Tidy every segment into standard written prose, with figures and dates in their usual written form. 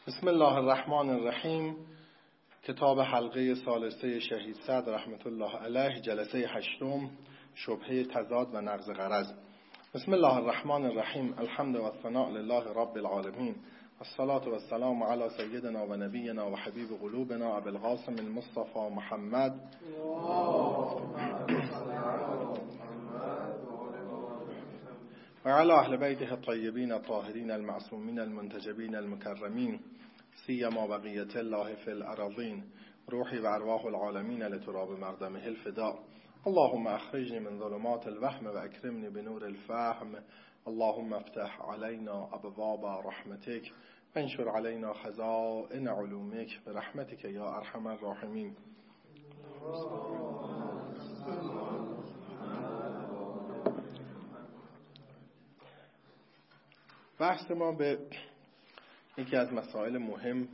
بسم الله الرحمن الرحیم. کتاب حلقه ثالثه شهید صدر رحمت الله علیه، جلسه 8، شبهه تضاد و نقض غرض. بسم الله الرحمن الرحیم. الحمد و الثناء لله رب العالمین، الصلاة و السلام علی سیدنا و نبینا و حبیب قلوبنا ابی القاسم المصطفى محمد و علی اهل بیته الطیبین الطاهرین المعصومین المنتجبین المکرمین، سیما بقیة الله فی الأراضین، روحی و ارواح العالمین لتراب مقدمه الفداء. اللهم اخرجنی من ظلمات الوهم و اکرمنی بنور الفهم. اللهم افتح علینا ابواب رحمتک و انشر علینا خزائن علومک برحمتک یا ارحم الراحمین. بحث ما به یکی از مسائل مهم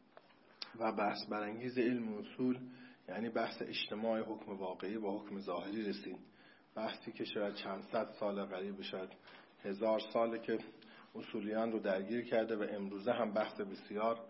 و بحث برانگیز علم و اصول، یعنی بحث اجتماع حکم واقعی و حکم ظاهری رسید. بحثی که شاید چند صد سال، قریب شاید 1000 ساله که اصولیان رو درگیر کرده و امروزه هم بحث بسیار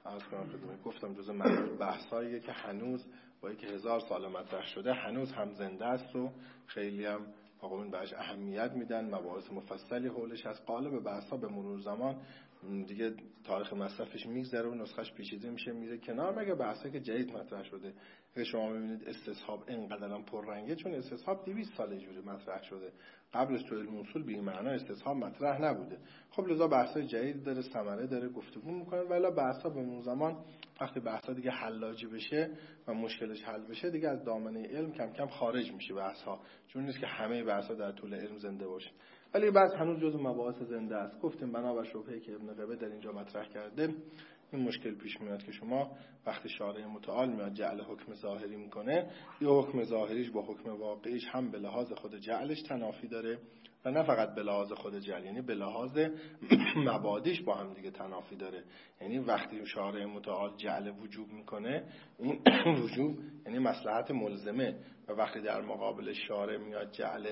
گفتم جزء بحثاییه که هنوز با اینکه 1000 سال مطرح شده هنوز هم زنده است و خیلی هم آقایون بهش اهمیت میدن. مباحث مفصلی حولش از قالب بحثا به مرور زمان دیگه تاریخ مصرفش میگذره و نسخش پیچیده میشه میره کنار، مگه بحثایی که جدید مطرح شده. اگه شما ببینید استصحاب اینقدرام پررنگه، چون استصحاب 200 سال اینجوری مطرح شده. قبلش تو علم اصول به این معنا استصحاب مطرح نبوده. خب لذا بحثای جدید داره، ثمره داره، گفتگو میکنن. ولی بحثا به مرور زمان وقتی بحثا دیگه حلاجی بشه و مشکلش حل بشه، دیگه از دامنه علم کم کم خارج میشه بحثا، چون نیست که همه بحثا در طول علم زنده باشه. ولی بعض هنوز جزو مباحث زنده است. گفتیم بنابر شبهه‌ای که ابن قبه در اینجا مطرح کرده، این مشکل پیش میاد که شما وقتی شارع متعال میاد جعل حکم ظاهری میکنه، یا حکم ظاهریش با حکم واقعیش هم به لحاظ خود جعلش تنافی داره و نه فقط به لحاظ خود جعل، یعنی به لحاظ مبادیش با هم دیگه تنافی داره. یعنی وقتی شارع متعال جعل وجوب میکنه، این وجوب یعنی مصلحت ملزمه، و وقتی در مقابل شارع میاد جعل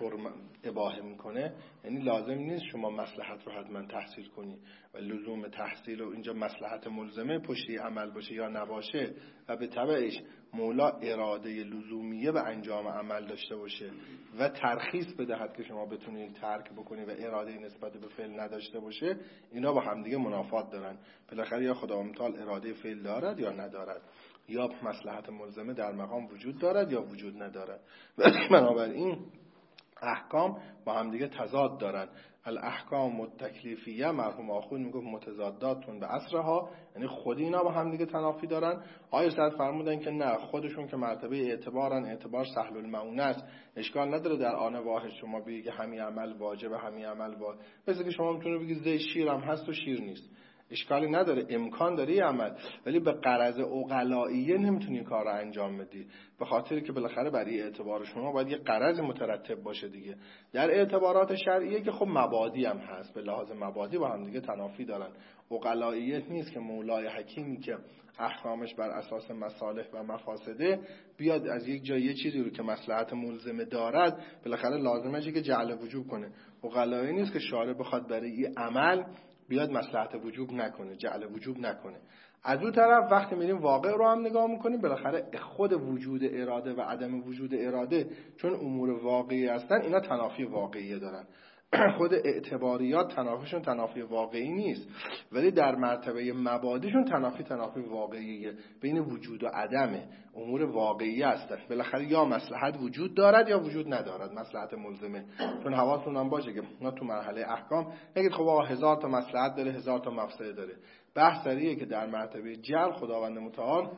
اباحه میکنه، یعنی لازم نیست شما مصلحت رو حتما تحصیل کنی و لزوم تحصیل و اینجا مصلحت ملزمه پشتی عمل باشه یا نباشه، و به تبعش مولا اراده لزومیه به انجام عمل داشته باشه و ترخیص بدهد که شما بتونید ترک بکنی و اراده نسبت به فعل نداشته باشه. اینا با همدیگه منافات دارن. بالاخره یا خداوند متعال اراده فعل دارد یا ندارد، یا مصلحت ملزمه در مقام وجود دارد یا وجود ندارد. بنابراین احکام با هم دیگه تضاد دارن. الاحکام التکلیفیه، مرحوم آخوند میگفت متضاداتون به اصرها، یعنی خود اینا با هم دیگه تنافی دارن. آیه صد فرمودن که نه، خودشون که مرتبه اعتبارن، اعتبار سهل المعونه است، اشکال نداره در آن واحد شما بگی که همین عمل واجبه، همین عمل واجب. مثل که شما میتونید بگید زید شیر هم هست و شیر نیست، اشکالی نداره، امکان داره یه عمل، ولی به غرض عقلائیه نمیتونی کار رو انجام بدی، به خاطری که بالاخره برای اعتبار شما باید یه غرض مترتب باشه دیگه. در اعتبارات شرعیه که خب مبادی هم هست، به لحاظ مبادی با هم دیگه تنافی دارن. عقلائیه نیست که مولای حکیمی که احکامش بر اساس مصالح و مفاسده بیاد از یک جای یه چیزی رو که مصلحت ملزمه دارد بالاخره لازمه که جعل وجوب کنه. عقلائیه نیست که شارع بخواد برای این عمل بیاد مصلحت وجوب نکنه، جعل وجوب نکنه. از اون طرف وقتی میریم واقع رو هم نگاه میکنیم، بالاخره خود وجود اراده و عدم وجود اراده چون امور واقعی هستن، اینا تنافی واقعی دارن. خود اعتباریات تنافیشون تنافی واقعی نیست، ولی در مرتبه مبادیشون تنافی واقعیه، بین وجود و عدمه، امور واقعی هستن. بالاخره یا مصلحت وجود دارد یا وجود ندارد، مصلحت ملزمه. چون حواستون هم باشه که ما تو مرحله احکام نگید خب آقا 1000 تا مصلحت داره، 1000 تا مفسده داره. بحث سریه که در مرتبه جعل خداوند متعال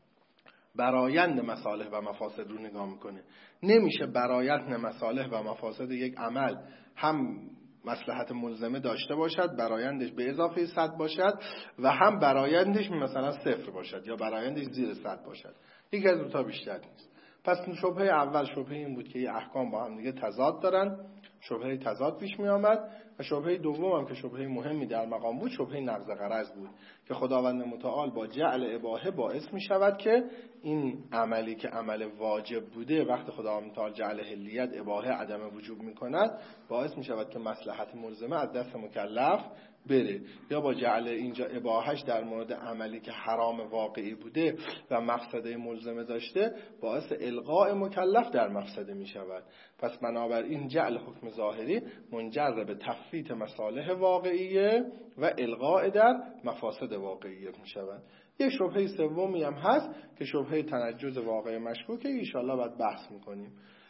برآیند مصالح و مفاسد رو نگاه میکنه. نمیشه برآیند مصالح و مفاسد یک عمل هم مصلحت ملزمه داشته باشد، برآیندش به اضافه 100 باشد، و هم برآیندش مثلا 0 باشد یا برآیندش زیر 100 باشد. یک از دو تا بیشتر نیست. پس شبهه اول شبهه این بود که این احکام با هم دیگه تضاد دارن، شبهه تضاد پیش می آمد. و شبهه دوم هم که شبهه مهمی در مقام بود، شبهه نقض غرض بود که خداوند متعال با جعل اباحه باعث می شود که این عملی که عمل واجب بوده، وقتی خداوند متعال جعل حلیت اباحه عدم وجوب می کند، باعث می شود که مصلحت ملزمه از دست مکلف بره، یا با جعل اینجا اباحش در مورد عملی که حرام واقعی بوده و مفسده ملزمه داشته باعث الغاء مکلف در مفسده می شود. پس بنابراین جعل حکم ظاهری منجر به تفویت مصالح واقعیه و الغاء در مفاسد واقعیه می شود. یک شبهه سومی هم هست که شبهه تنجز واقع مشکوکه، ان شاءالله بعد بحث میکنیم.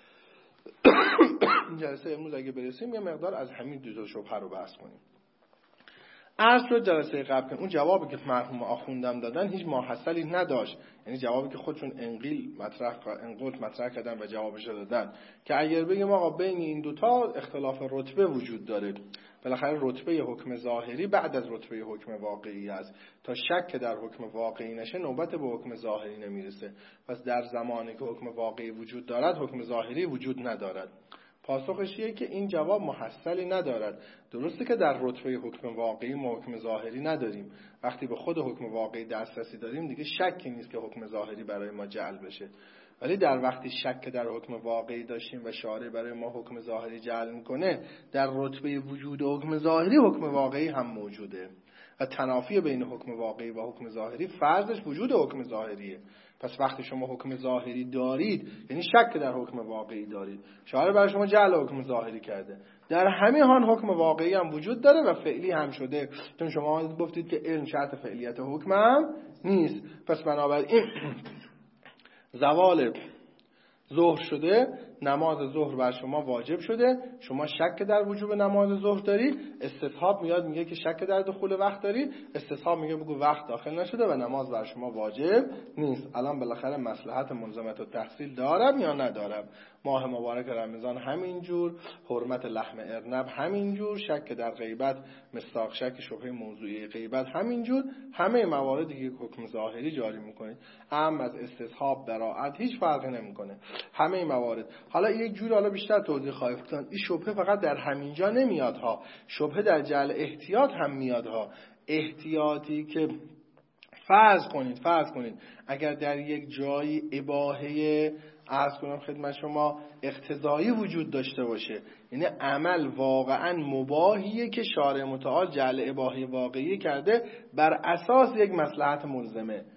جلسه امروز اگه برسیم یه مقدار از همین دو تا شبهه رو بحث کنیم. عرض شد جلسه قبل که اون جوابی که مرحوم آخوندم دادن هیچ ماحصلی نداشت، یعنی جوابی که خودشون انقل مطرح کردن و جوابش دادن که اگر بگیم آقا بین این دوتا اختلاف رتبه وجود داره، بالاخره رتبه حکم ظاهری بعد از رتبه حکم واقعی است، تا شک در حکم واقعی نشه نوبت به حکم ظاهری نمیرسه. پس در زمانی که حکم واقعی وجود دارد حکم ظاهری وجود ندارد. پاسخش اینه که این جواب محصلی ندارد. درسته که در رتبه حکم واقعی ما حکم ظاهری نداریم، وقتی به خود حکم واقعی دسترسی داریم دیگه شکی نیست که حکم ظاهری برای ما جعل بشه، ولی در وقتی شک در حکم واقعی داشتیم و شارع برای ما حکم ظاهری جعل میکنه، در رتبه وجود حکم ظاهری حکم واقعی هم موجوده و تنافی بین حکم واقعی و حکم ظاهری فرضش وجود حکم ظاهریه. پس وقتی شما حکم ظاهری دارید یعنی شک در حکم واقعی دارید، شارع برای شما جعل حکم ظاهری کرده، در همین حال حکم واقعی هم وجود داره و فعلی هم شده، چون شما گفتید که علم شرط فعلیت حکم هم نیست. پس بنابراین زوال ظهر شده، نماز ظهر بر شما واجب شده، شما شک در وجوب نماز ظهر داری، استصحاب میاد میگه که شک در دخول وقت داری، استصحاب میگه بگو وقت داخل نشده و نماز بر شما واجب نیست. الان بالاخره مصلحت ملزمت و تحصیل دارم یا ندارم؟ ماه مبارک رمضان همینجور، حرمت لحم ارنب همینجور، شک در غیبت مصداق شک شبهه موضوعی غیبت همینجور، همه مواردی که حکم ظاهری جاری میکنه اما از استصحاب براءت هیچ فرقی نمیکنه، همه موارد. حالا یک جور حالا بیشتر توضیح خواهم داد، این شبهه فقط در همینجا نمیاد ها، شبهه در جعل احتیاط هم میاد ها. احتیاطی که فرض کنید اگر در یک جایی اباحه عرض کنم خدمت شما اقتضایی وجود داشته باشه، یعنی عمل واقعا مباحیه که شارع متعال جعل اباحه واقعی کرده بر اساس یک مصلحت ملزمه،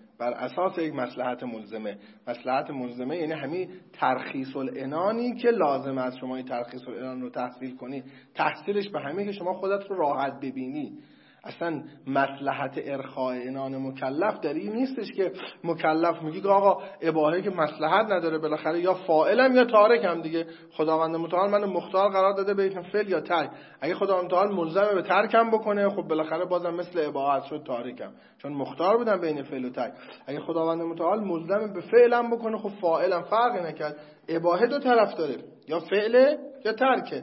مصلحت ملزمه یعنی همین ترخیص العنانی که لازم است شما این ترخیص العنان رو تحصیل کنی، تحصیلش به همین که شما خودت رو راحت ببینی. اصلا مصلحت ارخاء عنان مکلف در این نیستش که مکلف میگه که آقا اباحه که مصلحت نداره، بالاخره یا فاعلم یا تارکم دیگه، خداوند متعال من مختار قرار داده بین فعل یا ترک، اگه خداوند متعال ملزم به ترکم بکنه خب بالاخره بازم مثل اباحه شد تارکم، چون مختار بودم بین فعل و ترک. اگه خداوند متعال ملزم به فعلم بکنه خب فاعلم فرقی نکرد، اباحه دو طرف داره، یا فعل یا ترکه.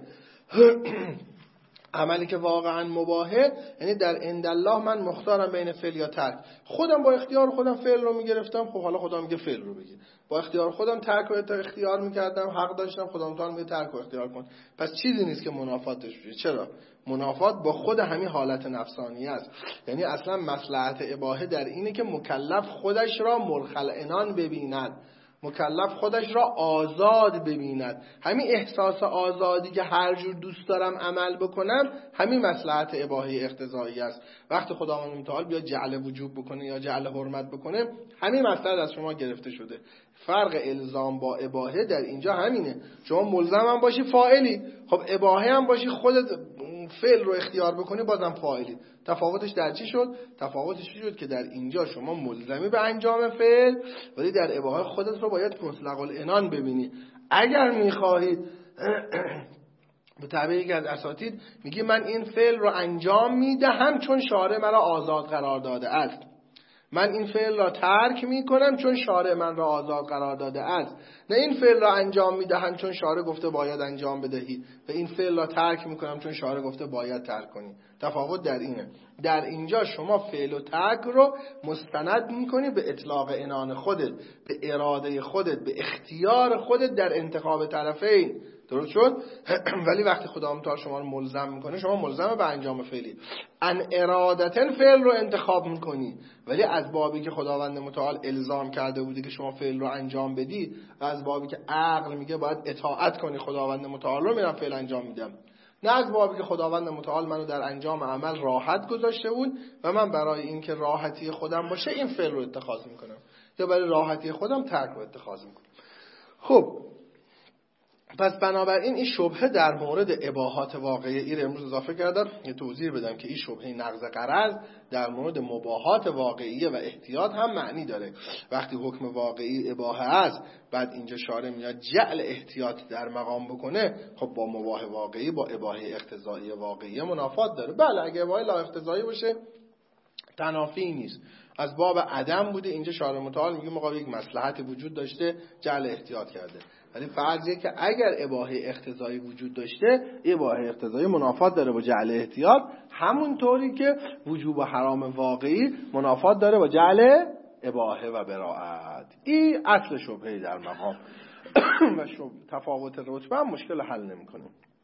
عملی که واقعا مباحه یعنی در عند الله من مختارم بین فعل یا ترک، خودم با اختیار خودم فعل رو میگرفتم، خب حالا خدا میگه فعل رو بگیر، با اختیار خودم ترک رو اختیار میکردم، حق داشتم، خدا متعال میگه ترک رو اختیار کن. پس چیزی نیست که منافاتش بشه. چرا؟ منافات با خود همین حالت نفسانی است. یعنی اصلا مصلحت اباحه در اینه که مکلف خودش را مرخل عنان ببیند، مکلف خودش را آزاد ببیند. همین احساس آزادی که هر جور دوست دارم عمل بکنم همین مصلحت اباحه اقتضایی است. وقتی خداوند متعال بیا جعل وجوب بکنه یا جعل حرمت بکنه همین مصلحت از شما گرفته شده. فرق الزام با اباحه در اینجا همینه، شما ملزم هم باشی فاعلی، خب اباحه هم باشی خودت فعل رو اختیار بکنی بازم فاعلی. تفاوتش در چی شد؟ تفاوتش شد که در اینجا شما ملزمی به انجام فعل، ولی در اباحه خودت رو باید مطلق العنان ببینی. اگر میخواهید به تعبیر یکی از اساتید میگه من این فعل رو انجام میدهم چون شارع مرا آزاد قرار داده است، من این فعل را ترک میکنم چون شارع من را آزاد قرار داده است، نه این فعل را انجام میدهم چون شارع گفته باید انجام بدهی و این فعل را ترک میکنم چون شارع گفته باید ترک کنی. تفاوت در اینه، در اینجا شما فعل و ترک رو مستند میکنی به اطلاق عنان خودت، به اراده خودت، به اختیار خودت در انتخاب طرفین. درست شد؟ ولی وقتی خدا متعال شما رو ملزم میکنه شما ملزم به انجام فعلی، ان ارادتن فعل رو انتخاب میکنی، ولی از بابی که خداوند متعال الزام کرده بودی که شما فعل رو انجام بدی و از بابی که عقل میگه باید اطاعت کنی خداوند متعال رو میرم فعل انجام میدم. نه از بابی که خداوند متعال منو در انجام عمل راحت گذاشته بود و من برای اینکه راحتی خودم باشه این فعل رو اتخاذ میکنم، یا برای راحتی خودم ترک رو اتخاذ میکنم. خب پس بنابراین این شبهه در مورد اباحات واقعی رو امروز اضافه کردم یه توضیح بدم که این شبهه نقض غرض در مورد مباحات واقعی و احتیاط هم معنی داره. وقتی حکم واقعی اباحه است، بعد اینجا شارع میاد جعل احتیاط در مقام بکنه، خب با مباح واقعی با اباحه اقتضایی واقعی منافات داره. بله اگه اباحه لا اقتضایی باشه تنافی نیست، از باب عدم بوده، اینجا شارع متعال میگه مقابل یک مصلحتی وجود داشته جعل احتیاط کرده. ولی فرضیه که اگر اباحه اقتضایی وجود داشته، اباحه اقتضایی منافات داره با جعل احتیاط، همون طوری که وجوب حرام واقعی منافات داره با جعل اباحه و براءت. این اصل شبهه در مقام و تفاوت رتبه هم مشکل حل نمیکنه.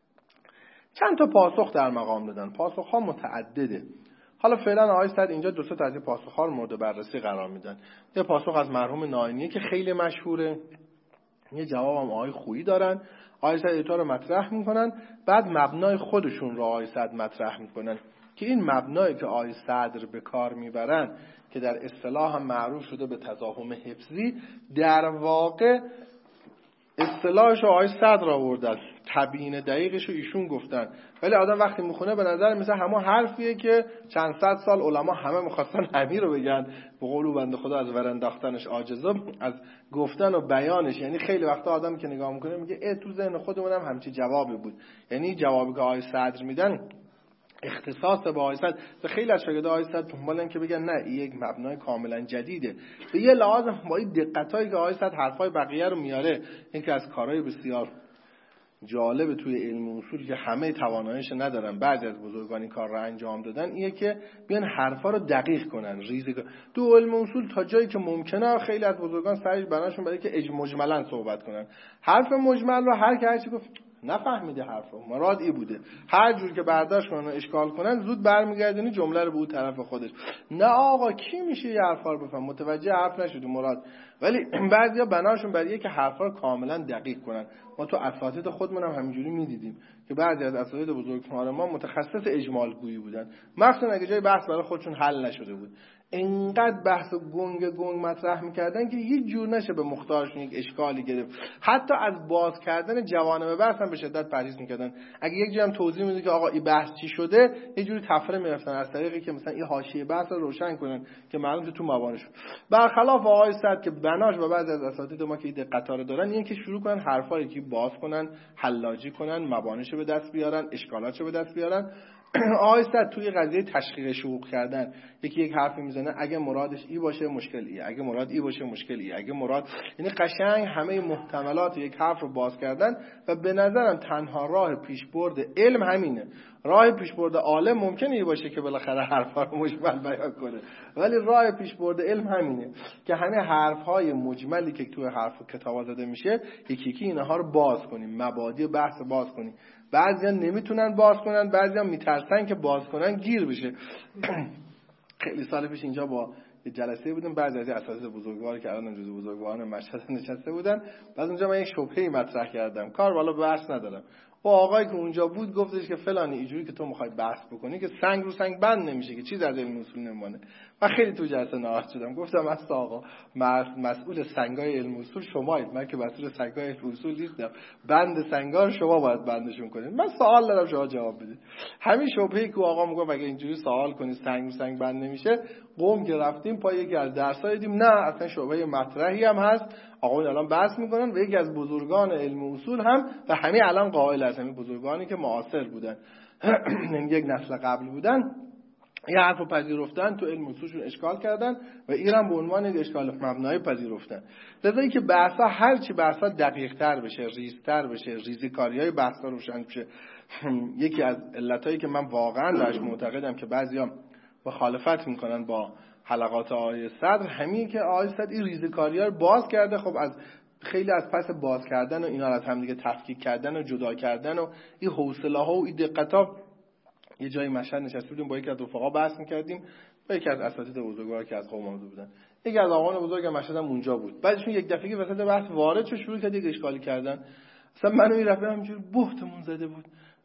چند تا پاسخ در مقام دادن، پاسخ ها متعدده. حالا فعلا آقای سعد اینجا دو تا از این پاسخ ها رو مورد بررسی قرار میدن. یه پاسخ از مرحوم ناینیه که خیلی مشهوره، یه جواب هم آقای خویی دارن. آقای سعد ایتا رو مطرح میکنن، بعد مبنای خودشون رو آقای سعد مطرح میکنن که این مبنایی که آقای صدر به کار میبرن که در اصطلاح هم معروف شده به تضاهم حفظی، در واقع اصطلاحش آقای صدر آوردن، تبیین دقیقش رو ایشون گفتن. ولی آدم وقتی میخونه به نظر مثل همون حرفیه که چند صد سال علما همه میخواستن همین رو بگن، به قول بنده خدا از ورنداختنش عاجزه، از گفتن و بیانش. یعنی خیلی وقتا آدم که نگاه میکنه میگه تو ذهن خودمونم همچی جوابی بود. یعنی جوابی که آقای صدر میدن اختصاص به آقای صدر. خیلی از شاگردای آقای صدر دنبالن که بگن نه این یک مبنای کاملا جدیده. به یه لحاظ با این دقتایی که آقای صدر حرفای بقیه رو میاره، این که از کارهای بسیار جالب توی علم اصول که همه تواناییش ندارن، بعضی از بزرگان این کار رو انجام دادن، اینه که بیان حرفا رو دقیق کنن، ریزی کنن. تو علم اصول تا جایی که ممکنه خیلی از بزرگان سعی بناشون برای که مجملا صحبت کنن. حرف مجمل رو هر کی هرچی گفت نفهمیده، حرفو مراد ای بوده، هر جور که برداشت کنن و اشکال کنن زود برمیگردونی جمله رو به اون طرف خودش. نه آقا کی میشه یه حرفا رو بفهم، متوجه حرف نشدی مراد. ولی بعضیا بناشون برای که حرفا رو کاملا دقیق کنن. ما تو اساتید خودمون هم همینجوری میدیدیم که بعضی از اساتید بزرگوار ما متخصص اجمال گویی بودن، مخصوصا اگه جای بحث برای خودشون حل نشده بود، اینقدر بحث گنگ مطرح میکردن که هیچ جور نشه به مختارشون یک اشکالی گرفت. حتی از باز کردن جوانب بحث هم به شدت پرهیز میکردن. اگه یک جایی هم توضیح میدن که آقا این بحث چی شده، یه جوری تفره میرفتن از طریقی که مثلا این حاشیه بحث رو روشن کنن که معلومه تو مبانش. برخلاف آقای صدر که بناش و بعضی از اساتید ما که این دقتا رو دارن، این که شروع کنن حرفایی که باز کنن، حلاجی کنن، مبانیشو به دست بیارن، اشکالاتشو به دست بیارن. آقای صدر توی قضیه تشقیق شوق کردن یک حرفی میزنه، اگه مرادش ای باشه مشکل ای، اگه مراد ای باشه مشکل ای، اگه مراد، یعنی قشنگ همه محتملات یک حرف رو باز کردن. و به نظرم تنها راه پیشبرد علم همینه. راه پیشبرد عالم ممکنه ای باشه که بالاخره حرفا رو مجمل بیان کنه، ولی راه پیشبرد علم همینه که همه حرفهای مجملی که توی حرف و کتابا زده میشه یکی یکی اینها رو باز کنیم، مبادی بحث باز کنیم. بعضیا نمیتونن باز کنن، بعضیا میترسن که باز کنن گیر بشه. خیلی سال پیش اینجا با یه جلسه بودیم، بعضی از اساتید بزرگوار که الان جزو بزرگواران مشهد نشسته بودن، بعد اونجا من یک شبهه‌ای مطرح کردم، کار والا بحث ندارم. و آقایی که اونجا بود گفتش که فلانی اینجوری که تو میخوای بحث بکنی که سنگ رو سنگ بند نمیشه، که چیز از علم اصول نمونه. من خیلی تو جلسه ناراحت شدم، گفتم اصلا آقا مسئول سنگای علم اصول شمایید، من که مسئول سنگای علم اصول نیستم، بند سنگا رو شما باید بندشون کنید. من سوال دارم شما جواب بدید. همین شبهه‌ای که آقا میگه اگه اینجوری سوال کنید سنگ رو سنگ بند نمیشه، قوم که رفتیم پای یکی از درس‌ها دیدیم نه اصلا شبهه مطرحی هم هست، آقا الان بحث میکنن و یکی از بزرگان علم اصول هم و همین الان قائل هستن، همین بزرگانی که معاصر بودن یک نسل قبل بودن، یه حرف رو پذیرفتن، تو علم اصولشون اشکال کردن و ایران به عنوان یک اشکال مبنایی پذیرفتن. لذا که بحثا هر چی بحثا دقیق‌تر بشه، ریزتر بشه، ریزکاری‌های بحثا روشن بشه. یکی از علتایی که من واقعا درش معتقدم که بعضیا مخالفت میکنن با حلقات آقای صدر، همین که آقای صدر این ریزکاری‌ها رو باز کرده. خب از خیلی از پس باز کردن و اینا از هم دیگه تفکیک کردن و جدا کردن و این حوصله‌ها و این دقت‌ها، یه جایی مشهد نشسته بودیم با یکی از رفقا بحث می‌کردیم، با یکی از اساتید بزرگوار که از قوم آمده بودن، یکی از آقایان بزرگ مشهد هم اونجا بود. بعدشون یک دفعه وسط بحث وارد شد، شروع کرد اشکالی کردن. مثلا منو این رفیقم همینجوری بهتمون زده بود،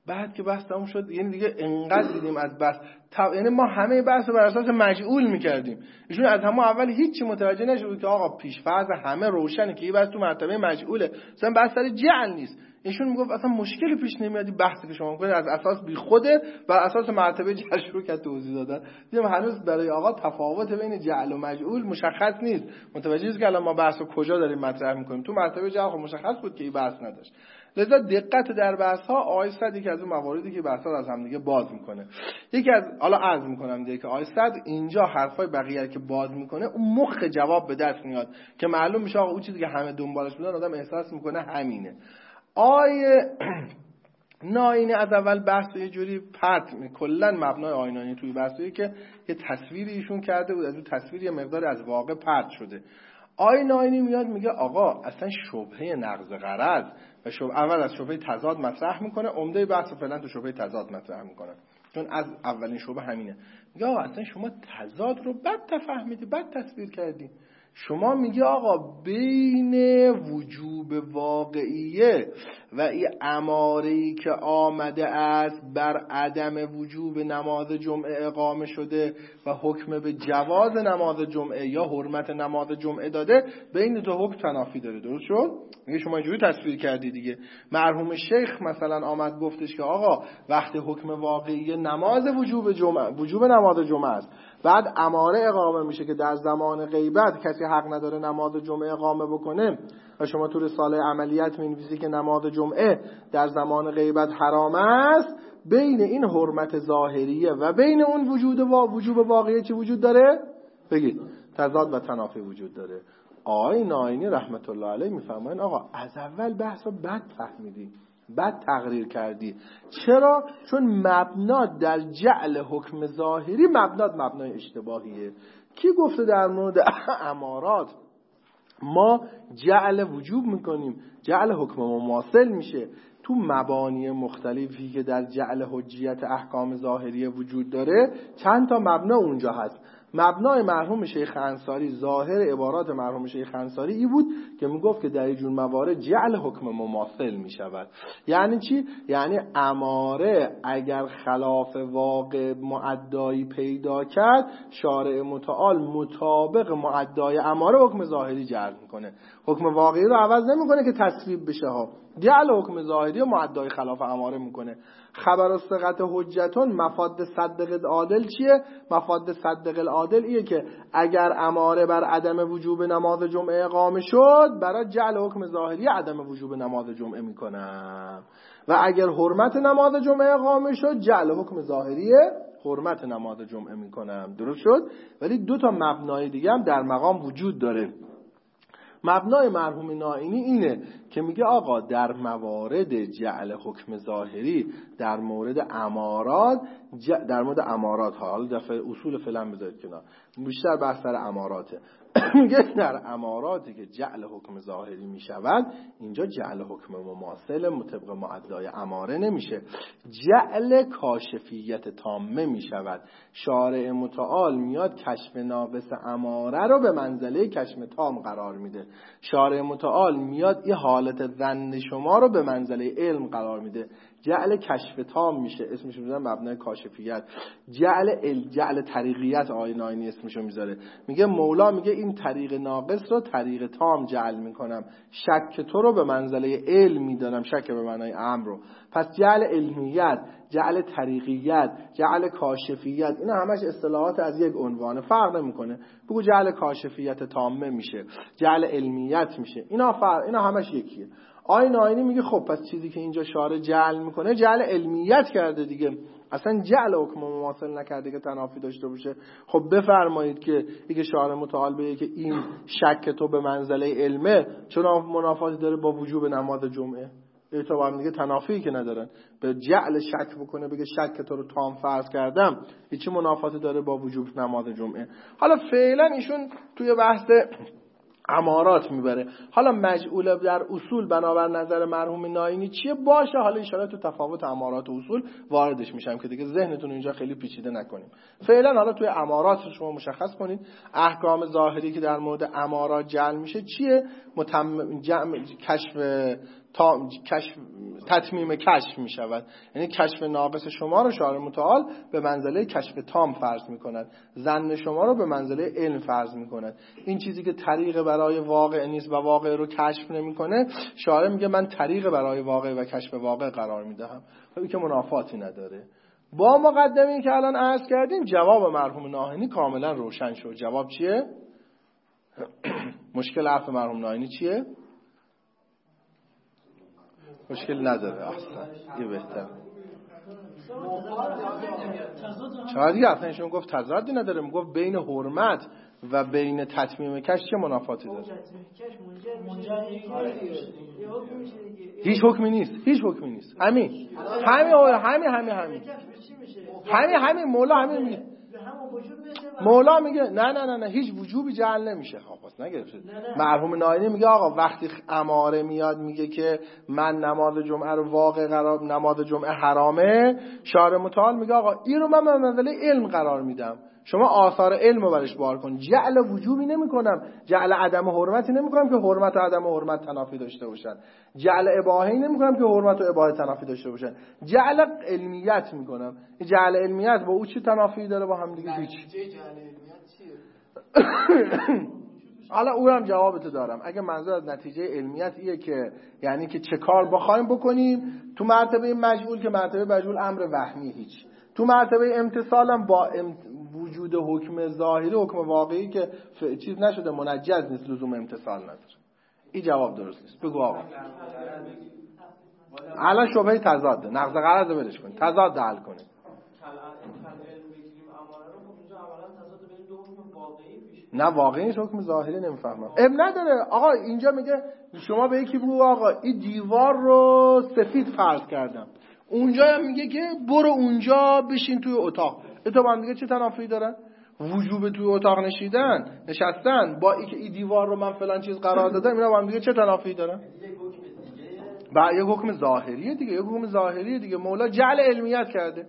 بعد که بحث تموم شد، یعنی دیگه انقدر دیدیم از بحث یعنی ما همه بحث رو بر اساس مجعول میکردیم. ایشون از همون اول هیچی متوجه نشد که آقا پیش‌فرض همه روشنه که این بحث تو مرتبه مجعوله، مثلا بحث سر جعل نیست. ایشون میگفت اصلا مشکلی پیش نمیاد، بحثی که شما میکنید از اساس بیخوده، بر اساس مرتبه جعل شروع کرد توضیح دادن. دیدم هنوز برای آقا تفاوت بین جعل و مجعول مشخص نیست. متوجه است که الان ما بحث رو کجا داریم مطرح میکنیم. تو مرتبه جعل خب مشخص بود که این بحث نداشت. لذا دقت در بحث ها آقای صد یکی از اون مواردی که بحث ها از هم دیگه باز میکنه. یکی از حالا عرض میکنم دیگه که آقای صد اینجا حرفای بقیه که باز میکنه اون مخ جواب به دست میاد که معلوم میشه آقا اون چیزی که همه دنبالش بودن آدم احساس میکنه همینه. آیه ناینی از اول بحث یه جوری پرت کلا مبنای آیه ناینی توی بحثی که یه تصویری ایشون کرده بود، از اون تصویر یه مقدار از واقع پرت شده. آیه ناینی میاد میگه آقا اصلا شبهه نقض غرض و اول از شبهه تضاد مطرح میکنه، عمده بحث فعلا تو شبهه تضاد مطرح میکنه چون از اولین شبهه همینه. میگه آقا اصلا شما تضاد رو بد تفهمیدی، بد تصویر کردی. شما میگه آقا بین وجوب واقعیه و این اماره‌ای که آمده است بر عدم وجوب نماز جمعه اقامه شده و حکم به جواز نماز جمعه یا حرمت نماز جمعه داده، بین دو حکم تنافی داره. درست شد؟ میگه شما اینجوری تصویر کردی دیگه. مرحوم شیخ مثلا آمد گفتش که آقا وقتی حکم واقعی نماز وجوب نماز جمعه است، بعد اماره اقامه میشه که در زمان غیبت کسی حق نداره نماز جمعه اقامه بکنه و شما تو رساله عملیات می‌نویسی که نماز جمعه در زمان غیبت حرام است، بین این حرمت ظاهریه و بین اون وجوب واقعی چی وجود داره؟ بگید تضاد و تنافی وجود داره. آقای ناینی رحمت الله علیه میفرمایند آقا از اول بحث رو بد فهمیدی، بد تقریر کردی. چرا؟ چون مبنا در جعل حکم ظاهری مبنای اشتباهیه. کی گفته در مورد امارات ما جعل وجوب میکنیم، جعل حکم مماثل میشه؟ تو مبانی مختلفی که در جعل حجیت احکام ظاهری وجود داره چند تا مبنا اونجا هست. مبنای مرحوم شیخ انصاری، ظاهر عبارات مرحوم شیخ انصاری ای بود که میگفت که در این جور موارد جعل حکم مماثل میشود. یعنی چی؟ یعنی اماره اگر خلاف واقع معدایی پیدا کرد، شارع متعال مطابق معدای اماره حکم ظاهری جعل میکنه، حکم واقعی رو عوض نمیکنه که تصویب بشه ها. جعل حکم ظاهری و معدای خلاف اماره میکنه. خبر الثقت حجتون مفاد صدق العادل چیه؟ مفاد صدق العادل ایه که اگر اماره بر عدم وجوب نماز جمعه اقامه شد، برای جعل حکم ظاهری عدم وجوب نماز جمعه میکنم، و اگر حرمت نماز جمعه اقامه شد، جعل حکم ظاهری حرمت نماز جمعه میکنم. درست شد؟ ولی دو تا مبنای دیگه هم در مقام وجود داره. مبنای مرحوم ناینی اینه که میگه آقا در موارد جعل حکم ظاهری در مورد امارات حالا دفعه اصول فعلا بذارید کنار، بیشتر بحث سر اماراته. میگه در اماراتی که جعل حکم ظاهری میشود، اینجا جعل حکم مماثل مطابق معدای اماره نمیشه، جعل کاشفیت تامه میشود. شارع متعال میاد کشف ناقص اماره رو به منزله کشف تام قرار میده. شارع متعال میاد این حالت ظن شما رو به منزله علم قرار میده. جعل کشف تام میشه، اسمش میذارن مبنای کاشفیت. جعل طریقیت آیه ناینی اسمشو میذاره. میگه مولا میگه این طریق ناقص رو طریق تام جعل میکنم، شک تو رو به منزله علم میدارم، شک به معنای امر رو. پس جعل علمیت، جعل طریقیت، جعل کاشفیت، اینا همش اصطلاحات از یک عنوان، فرق نمیکنه. بگو جعل کاشفیت تامه میشه، جعل علمیت میشه، اینا همش یکیه. آیه ناینی میگه خب پس چیزی که اینجا شارع جعل میکنه جعل علمیت کرده دیگه، اصلا جعل حکم مماثل نکرده که تنافی داشته باشه. خب بفرمایید که دیگه شارع متعال بگه که این شک تو به منزله علمه، چرا منافاتی داره با وجوب نماز جمعه؟ تو با هم دیگه تنافی که ندارن. به جعل شک بکنه بگه شک تو رو تام فرض کردم، هیچ منافاتی داره با وجوب نماز جمعه؟ حالا فعلا ایشون توی بحث امارات میبره. حالا مجعول در اصول بنابر نظر مرحوم ناینی چیه باشه، حالا ان شاءالله تو تفاوت امارات و اصول واردش میشم که دیگه ذهنتون اینجا خیلی پیچیده نکنیم. فعلا حالا توی امارات شما مشخص کنید احکام ظاهری که در مورد امارات جعل میشه چیه؟ کشف تتمیم کشف می شود. یعنی کشف ناقص شما رو شارع متعال به منزله کشف تام فرض می کند، ظن شما رو به منزله علم فرض می کند. این چیزی که طریق برای واقع نیست و واقع رو کشف نمی کنه، شارع میگه من طریق برای واقع و کشف واقع قرار می دهم. خب که منافاتی نداره. با مقدمه‌ای که الان عرض کردیم جواب مرحوم ناهینی کاملا روشن شد. جواب چیه؟ مشکل حرف مرحوم ناهینی چیه؟ مشکل نداره. اصلا یه بهتر چرا دیگه اصلا ایشون گفت تضادی نداره، میگفت بین حرمت و بین تتمیم کش چه منافاتی داره؟ هیچ حکمی نیست، هیچ حکمی نیست. همین مولا میگه. مولا میگه نه هیچ وجوبی جعل نمیشه. خب نگرفتید. مرحوم ناینی میگه آقا وقتی اماره میاد میگه که من نماز جمعه رو واقع قرار، نماز جمعه حرامه، شارع متعال میگه آقا این رو من به منزله علم قرار میدم، شما آثار علم رو برش بار کن. جعل وجوبی نمیکنم، جعل عدم حرمتی نمیکنم که حرمت و عدم حرمت تنافی داشته باشن، جعل اباحه‌ای نمیکنم که حرمت و اباحه تنافی داشته باشن، جعل علمیت میکنم. جعل علمیت با او چی تنافی داره با هم دیگه؟ هیچ. حالا اونم جوابتو دارم. اگه منظور از نتیجه علمیت ایه که یعنی که چه کار بخوایم بکنیم، تو مرتبه مجهول که مرتبه مجهول امر وهمی هیچ، تو مرتبه امتصالم با وجود حکم ظاهری حکم واقعی که چیز نشده منجز نیست، لزوم امتصال نداره. این جواب درست نیست. بگو آقا الان شبهه تضاده، نقض قرض رو ولش کن، تضاد حل کنه. نه واقعی نیست، حکم ظاهری نمیفهمم. نداره آقا. اینجا میگه شما به یکی بگو آقا این دیوار رو سفید فرض کردم، اونجا هم میگه که برو اونجا بشین توی اتاق. تو با هم دیگه چه تنافی دارن؟ وجوب توی اتاق نشستن با اینکه این دیوار رو من فلان چیز قرار دادم، اینا با هم دیگه چه تنافی دارن؟ با یک حکم ظاهریه دیگه، یک حکم ظاهریه دیگه. مولا جعل علمیت کرده.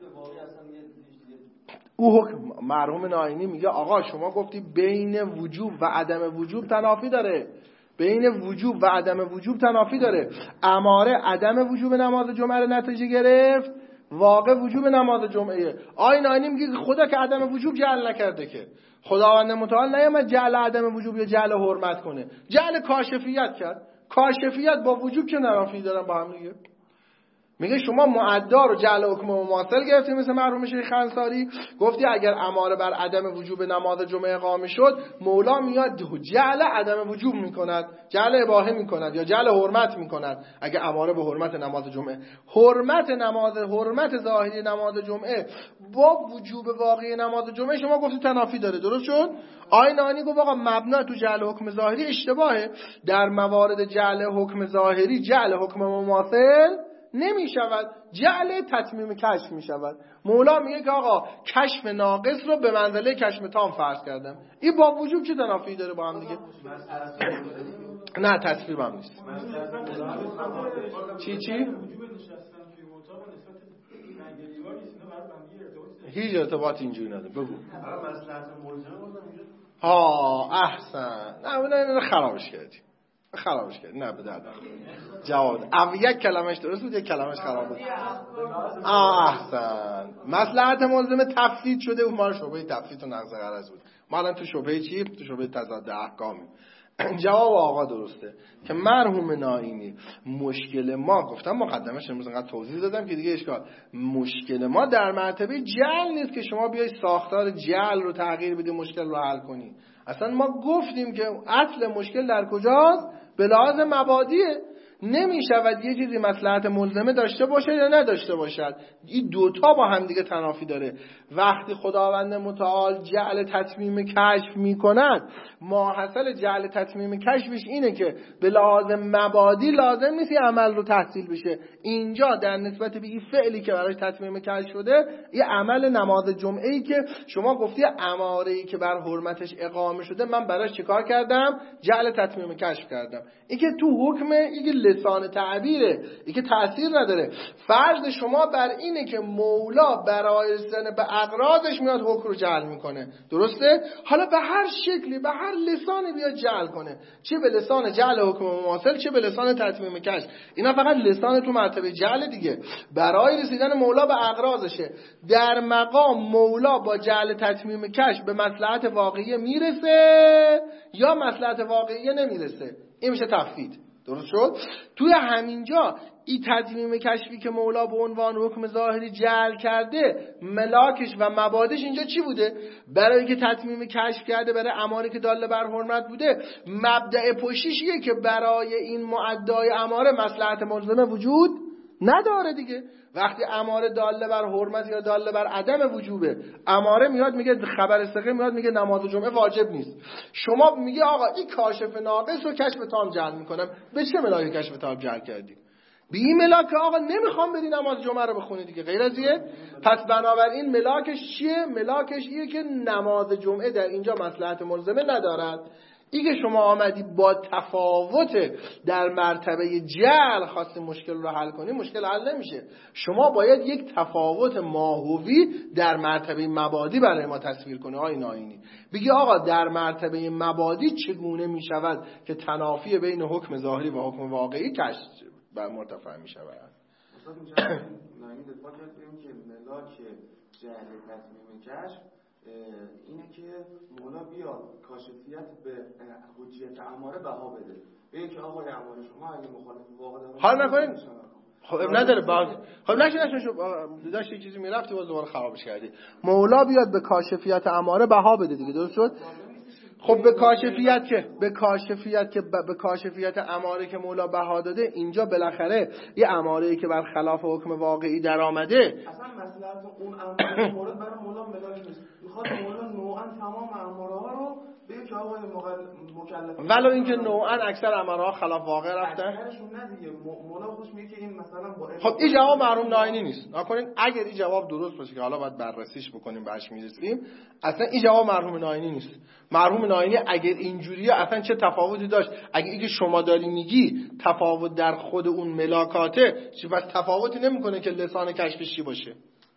او حکم مرحوم ناینی میگه آقا شما گفتی بین وجوب و عدم وجوب تنافی داره، بین وجوب و عدم وجوب تنافی داره. اماره عدم وجوب نماز جمعه رو نتیجه گرفت، واقع وجوب نماز جمعه. آی ناینی میگه خدا که عدم وجوب جعل نکرده، که خداوند متعال نیامد جعل عدم وجوب یا جعل حرمت کنه، جعل کاشفیت کرد. کاشفیت با وجوب که تنافی دارن با هم دیگه. میگه شما معدا رو جعل حکم مماثل گرفتی مثل مرحوم شیخ انصاری، گفتی اگر اماره بر عدم وجوب نماز جمعه اقامه شد، مولا میاد جعل عدم وجوب میکند، جعل اباحه میکند یا جعل حرمت میکند. اگر اماره به حرمت نماز جمعه، حرمت ظاهری نماز جمعه با وجوب واقعی نماز جمعه شما گفتی تنافی داره. درست شد؟ آی نانی گفت آقا مبنا تو جعل حکم ظاهری اشتباهه. در موارد جعل حکم ظاهری جعل حکم مماثل نمی شود، جعل تتمیم کشف می شود. مولا میگه که آقا کشف ناقص رو به منزله کشف تام فرض کردم. این با وجوب چه تنافی داره با هم دیگه؟ نه تصویب هم نیست. چی؟ هیچ ارتباط اینجوری نداره. بگو. احسن. نه خرابش کردی. نه به درد جواب. یک کلمش درست بود، یک کلمش خراب بود. احسن. مصلحت ملزم تفسید شده، اون ما شبهه تفسید و نقض قرض بود. ما الان تو شبهه چی؟ تو شبهه تضاد احکامی. جواب آقا درسته که مرحوم ناینی مشکل ما، گفتم مقدمش امروز انقدر توضیح دادم که دیگه اشکال، مشکل ما در مرتبه جعل نیست که شما بیای ساختار جعل رو تغییر بدی مشکل رو حل کنی. اصلا ما گفتیم که اصل مشکل در کجاست؟ به لحاظ مبادیه. نمی شود یه چیزی مصلحت ملزمه داشته باشه یا نداشته باشد، این دوتا با هم دیگه تنافی داره. وقتی خداوند متعال جعل تتمیم کشف می کند، ماحصل جعل تتمیم کشفش اینه که به لحاظ مبادی لازم نیست این عمل رو تحصیل بشه. اینجا در نسبت به این فعلی که براش تتمیم کشف شده، این عمل نماز جمعه‌ای که شما گفتی اماره‌ای که بر حرمتش اقامه شده، من براش چیکار کردم؟ جعل تتمیم کشف کردم. این که تو حکم این لسان تعبیره، این که تأثیر نداره. فرض شما بر اینه که مولا برای رسیدن به اغراضش میاد حکم رو جعل میکنه، درسته؟ حالا به هر شکلی به هر لسانی بیاد جعل کنه، چه به لسان جعل حکم مماثل چه به لسان تتمیم کشف. اینا فقط لسان تو مرتبه جعل دیگه، برای رسیدن مولا به اغراضشه. در مقام مولا با جعل تتمیم کشف به مصلحت واقعی میرسه یا مصلحت واقعی نمیرسه، این میشه تفویض. درست شد؟ توی همینجا این تتمیم کشفی که مولا به عنوان حکم ظاهری جعل کرده، ملاکش و مبادش اینجا چی بوده؟ برای که تتمیم کشف کرده برای اماره که داله بر حرمت بوده، مبدأ پشتیشیه که برای این معدای اماره مصلحت ملزمه وجود نداره دیگه. وقتی اماره داله بر حرمت یا داله بر عدم وجوبه، اماره میاد میگه خبر ثقه میاد میگه نماز جمعه واجب نیست، شما میگه آقا این کاشف ناقص رو کشف تام جعل میکنم، به چه ملاک کشف تام جعل کردی؟ به این ملاک آقا نمیخوام بری نماز جمعه رو بخونی دیگه، غیر از ایه. پس بنابراین ملاکش چیه؟ ملاکش ایه که نماز جمعه در اینجا مصلحت ملزمه ندارد. این که شما آمدی با تفاوت در مرتبه جعل خواستی مشکل رو حل کنی، مشکل حل نمیشه. شما باید یک تفاوت ماهوی در مرتبه مبادی برای ما تصویر کنی. آقای ناینی بگی آقا در مرتبه مبادی چگونه میشود که تنافی بین حکم ظاهری و حکم واقعی کشف بر مرتفع میشود. استاد اینجا ناینی دفاع کردیم که ملاک جعل تصمیم کشف اینه که مولا بیاد کاشفیت به حجیت اماره بها بده، بگه که آقای اماره شما اگه مخالف واقع دارید حال نکنید. خب نداره باز. خب نشه داشت چیزی میرفتی باز دوباره خرابش کردی. مولا بیاد به کاشفیت اماره بها بده دیگه، درست شد؟ خب به کاشفیت اماره که مولا بها داده، اینجا بالاخره یه اماره‌ای که بر خلاف حکم واقعی در آمده، اصلا مصلحت اون اماره مورد برای مولا ملاک نیست. میخواد مولا نوعا تمام اماره ها رو بگه که آقای مکلف، ولو اینکه نوعا اکثر اماره ها خلاف واقع رفتن. اکثرشون نه دیگه، مولا خودش میگه که این مثلا با خب این جواب مرحوم ناینی نیست. نکنین اگر این جواب درست باشه که حالا باید بررسیش بکنیم بهش میرسیم، اصلا این جواب مرحوم ناینی نیست. مرحوم ناینی اگر اینجوریه اصلا چه تفاوتی داشت؟ اگه اینکه شما داری میگی تفاوت در خود اون ملاکاته، چه بس تفاوتی نمیکنه که لسان کشفش چی باشه؟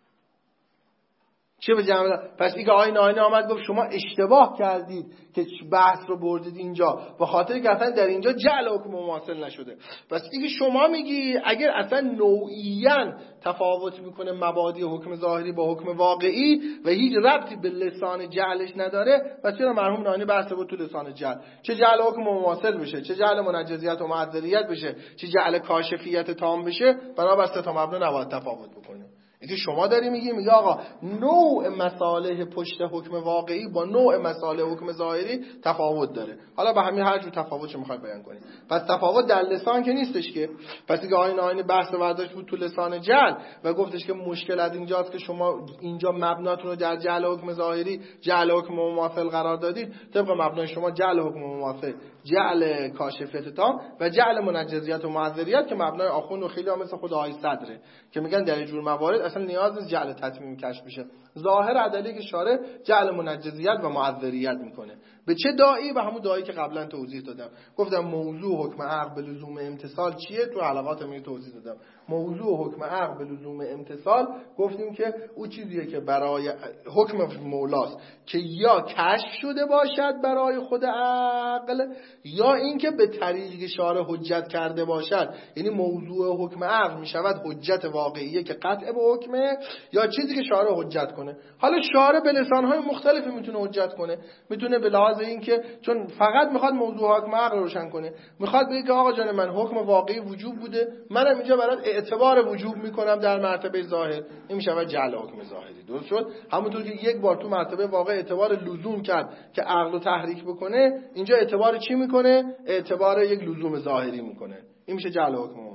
چه به جمع؟ پس این که آقای ناینی آمد گفت شما اشتباه کردید که بحث رو بردید اینجا، به خاطر که اصلا در اینجا جعل حکم مماثل نشده. پس این که شما میگی اگر اصلا نوعیاً تفاوت میکنه مبادی حکم ظاهری با حکم واقعی و هیچ ربطی به لسان جعلش نداره، پس چرا مرحوم ناینی بحث بود تو لسان جعل؟ چه جعل حکم مماثل بشه، چه جعل منجزیت و معذریت بشه، چه جعل کاشفیت تام بشه، بنابر سه تا مبنا نباید تفاوت بکنه. اینکه شما داری میگه آقا نوع مصالح پشت حکم واقعی با نوع مصالح حکم ظاهری تفاوت داره. حالا به همین هر جور تفاوتش میخوای بیان کنی. پس تفاوت در لسان که نیستش که. پس دیگه آیین آیین بحث برداشت بود تو لسان جعل و گفتش که مشکل از اینجاست که شما اینجا مبناتون رو در جعل حکم ظاهری جعل حکم مماثل قرار دادید. طبق مبنای شما جعل حکم مماثل، جعل کاشفیت تام و جعل منجزیت و معذریت که مبنای آخوند و خیلی مثل خود آقای صدره که میگن در جور موارد اصلا نیاز نیست جعل تتمیم کشف بشه. ظاهر ادله که شارع جعل منجزیت و معذریت میکنه. به چه داعی؟ به همون داعی که قبلا توضیح دادم. گفتم موضوع حکم عقل به لزوم امتثال چیه؟ تو حلقات می توضیح دادم. موضوع حکم عقل به لزوم امتثال گفتیم که او چیزیه که برای حکم مولاست که یا کشف شده باشد برای خود عقل یا اینکه به طریق شارع حجت کرده باشد. یعنی موضوع حکم عقل میشود حجت واقعیه که قطع به حکمه یا چیزی که شارع حجت کنه. حالا شارع به لسانهای مختلفی میتونه حجت کنه. میتونه به لحاظ اینکه چون فقط میخواد موضوع حکم عقل روشن کنه، میخواد بگه که آقا جان من حکم واقعی وجوب بوده، منم اینجا برات اعتبار وجوب میکنم در مرتبه ظاهر، این میشه جعل حکم ظاهری. درست شد؟ همونطور که یک بار تو مرتبه واقع اعتبار لزوم کرد که عقل رو تحریک بکنه، اینجا اعتبار چی میکنه؟ اعتبار یک لزوم ظاهری میکنه. این میشه جعل حکم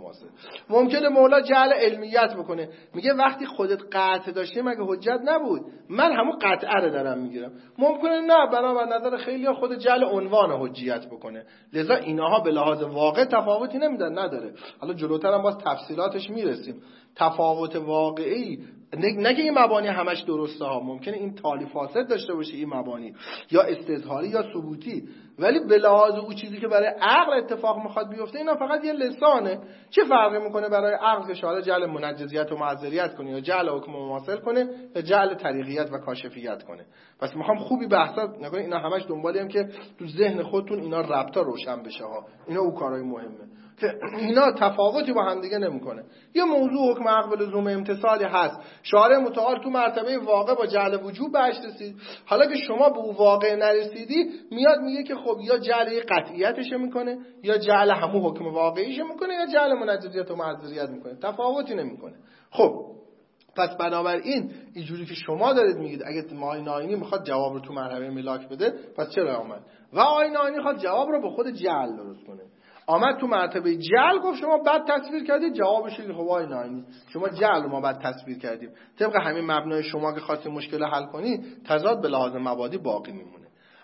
مماثل. ممکنه مولا جعل علمیت بکنه، میگه وقتی خودت قطع داشتی مگه حجت نبود، من همون قطعه رو دارم میگیرم. ممکنه نه، بنابر نظر خیلی‌ها خود جعل عنوان حجیت بکنه، لذا اینها به لحاظ واقع تفاوتی نمیدن، نداره. حالا جلوتر هم باز تفصیلاتش میرسیم. تفاوت واقعی نگه این مبانی همش درسته ها، ممکنه این تالی فاسد داشته باشه این مبانی، یا استظهاری یا ثبوتی، ولی به لحاظ اون چیزی که برای عقل اتفاق میخواد بیفته اینا فقط یه لسانه. چه فرقی میکنه برای عقل که شاید جعل منجزیت و معذریت کنه یا جعل حکم مماثل کنه یا جعل طریقیت و کاشفیت کنه؟ پس میخوام خوبی بحثا نکنید، اینا همش دنبالیم که تو ذهن خودتون اینا ربطا روشن بشه ها، اینا اون کارهای مهمه که اینا تفاوتی با هم دیگه نمیکنه. یه موضوع حکم عقل به لزوم امتثالی هست، شارع متعال تو مرتبه واقع با جعل وجوب بهش رسید، حالا که شما به اون واقع نرسیدی میاد میگه که خب یا جعل قطعیتش میکنه یا جعل همون حکم واقعیش میکنه یا جعل منجزیت و معذریت میکنه، تفاوتی نمیکنه. خب پس بنابراین اینجوری که شما دارید میگید اگه آیین آیینی میخواد جواب رو تو مرحله ملاک بده، پس چرا آمد و آیین آیینی خواد جواب رو به خود جعل درست کنه، آمد تو مرتبه جعل گفت شما بد تصویر کردید، جوابش اینه خب آیین آیینی شما جعل رو ما بد تصویر کردیم، طبق همین مبنای شما که خواستید مشکل حل کنی تضاد به لحاظ مبادی باقی میمونه.